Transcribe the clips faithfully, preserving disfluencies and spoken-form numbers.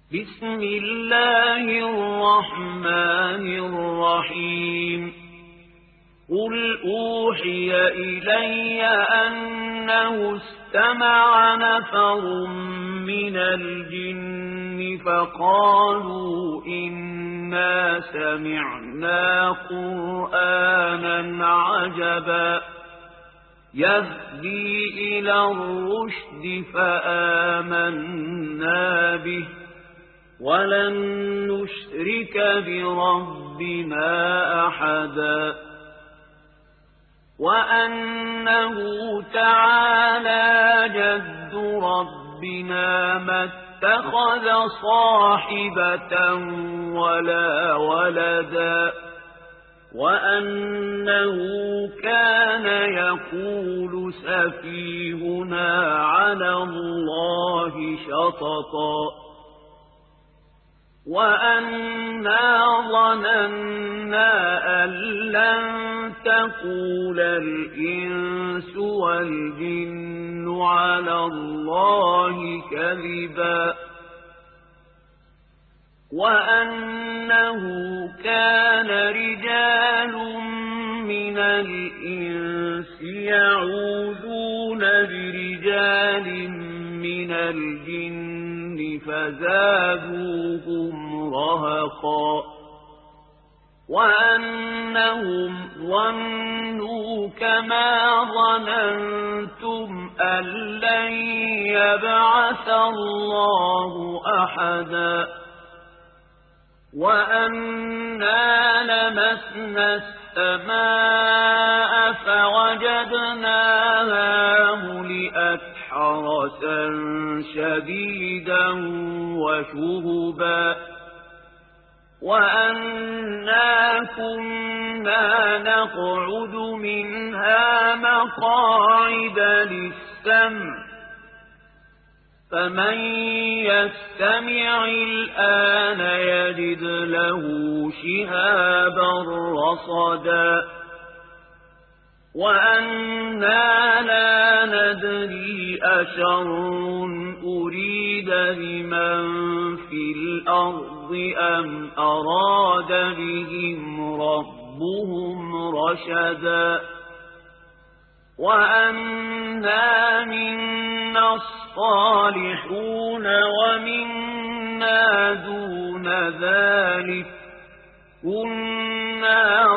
بسم الله الرحمن الرحيم قل أوحي إلي أنه استمع نفر من الجن فقالوا إنا سمعنا قرآنا عجبا يهدي إلى الرشد فآمنا به ولن نشرك بربنا أحدا وأنه تعالى جد ربنا ما اتخذ صاحبة ولا ولدا وأنه كان يقول سفيهنا على الله شططا وأنا ظننا أن لن تقول الإنس والجن على الله كذبا وأنه كان رجال من الإنس يعوذون برجال من الجن فزادوهم رهقا وأنهم ظنوا كما ظننتم أن لن يبعث الله أحدا وأنا لمسنا السماء فوجدناها ملئت حرسا شديدا وشهبا وأنا كنا نقعد منها مقاعد للسمع فمن يستمع الآن يجد له شهابا رصدا وأنا لا ندري أشر أريد بمن في الأرض أم أراد بهم ربهم رشدا وأنا منا الصالحون ومنا دون ذلك كنا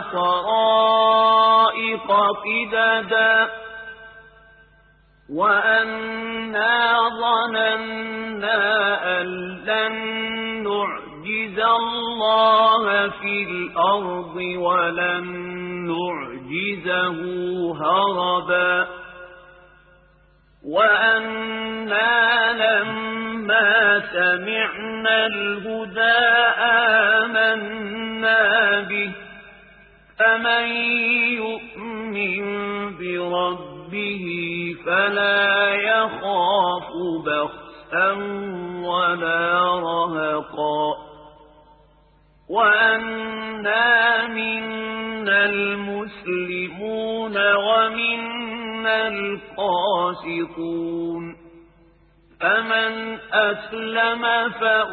طرائق قددا وأنا ظننا أن لن نعجز الله في الأرض ولن نعجزه هربا وأنا لما سمعنا الهدى آمنا به فمن يؤمن بربه فلا يخاف بخسا ولا رهقا وأنا منا المسلمون ومنا القاسطون فمن أسلم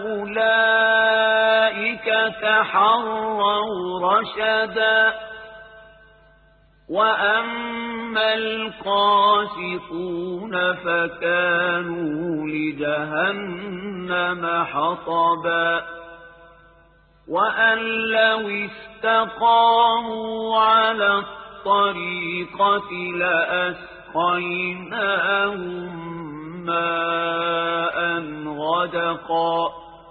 فأولئك تحروا رشدا وأما القاسطون فكانوا لجهنم حطبا وأن لو استقاموا على الطريقة لأسقيناهم ماء غدقا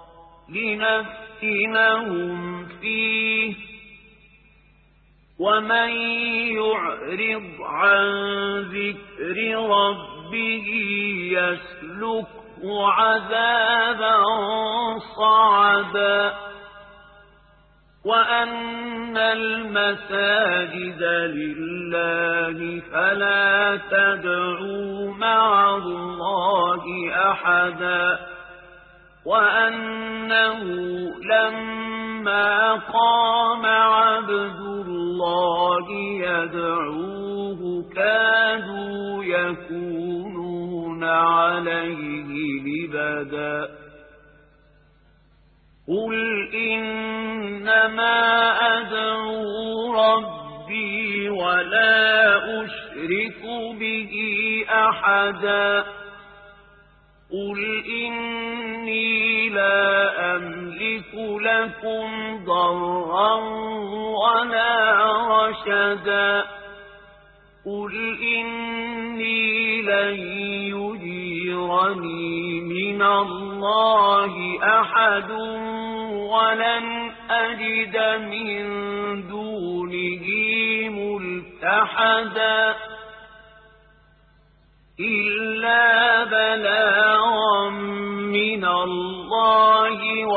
لنفتنهم فيه ومن يعرض عن ذكر ربه يسلكه عذابا صعدا وأن المساجد لله فلا تدعوا مع الله أحدا وأنه لما قام عبد الله يدعوه كادوا يكونون عليه لبدا قل إنما أدعو ربي ولا أشرك به أحدا قل إني لا أملك لكم ضرا ولا رشدا قل إني لن يجيرني من الله أحد ولن أجد من دونه ملتحدا إلا بلاغا من الله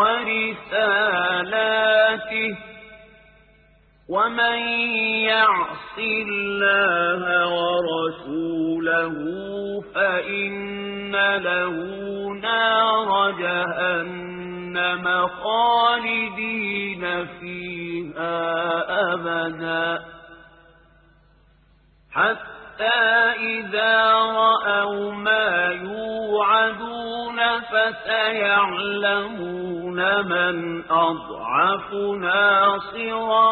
ورسالاته ومن يعص الله ورسوله فإن له نار جهنم خالدين فيها أبدا حتى إذا رأوا ما يوعدون فسيعلمون من أضعف ناصرا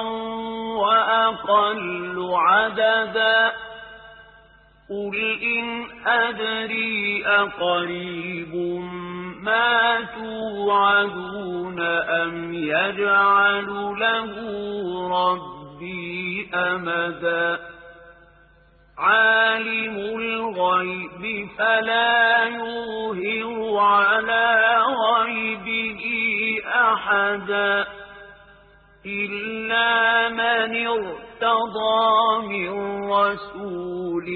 وأقل عددا قل إن أدري أقريب ما توعدون أم يجعل له ربي أمدا عالم الغيب فلا يظهر على غيبه أحدا إلا من ارتضى من رسول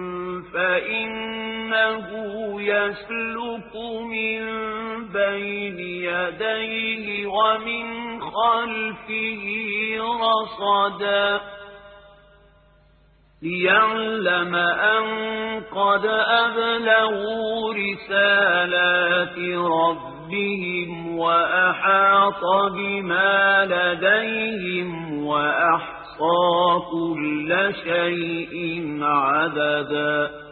فإنه يسلك من بين يديه ومن خلفه رصدا ليعلم أن قد أبلغوا رسالات ربهم وأحاط بما لديهم وأحصى كل شيء عددا